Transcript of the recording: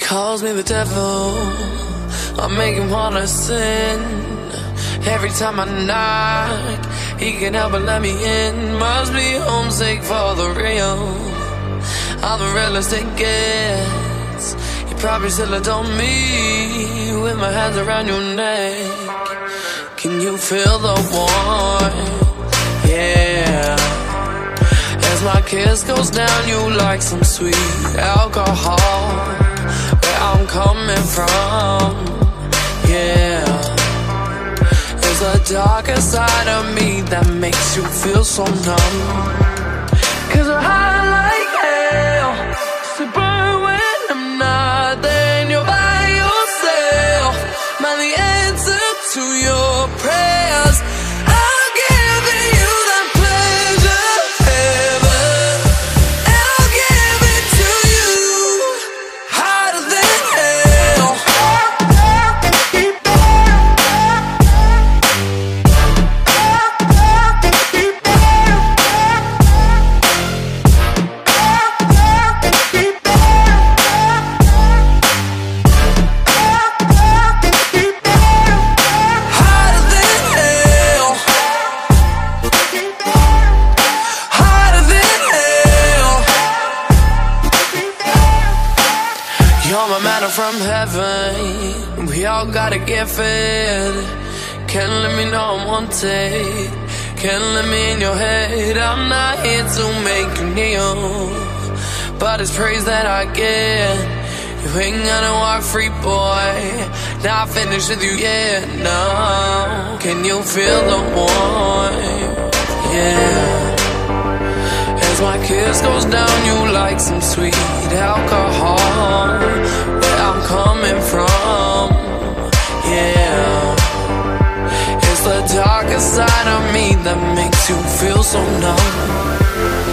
calls me the devil, I make him wanna sin. Every time I knock, he can't help but let me in. Must be homesick for the real, I'm the realest it gets. You probably still adore me, with my hands around your neck. Can you feel the warmth? Yeah. As my kiss goes down, you like some sweet alcohol. Where I'm coming from, yeah. There's a darker side of me that makes you feel so numb. 'Cause we're high like hell, so burn when I'm not there and you're by yourself. Am I the answer to your prayers? I'll give you that pleasure ever, and I'll give it to you harder than hell. You're my manna from heaven, we all gotta get fed. Can't let me know I'm wanted, can't let me in your head. I'm not here to make you kneel, but it's praise that I get. You ain't gonna walk free, boy, not finished with you yet, no. Can you feel the warmth? Yeah. As my kiss goes down, you like some sweet alcohol. Where I'm coming from, yeah. It's the darker side of me that makes you feel so numb.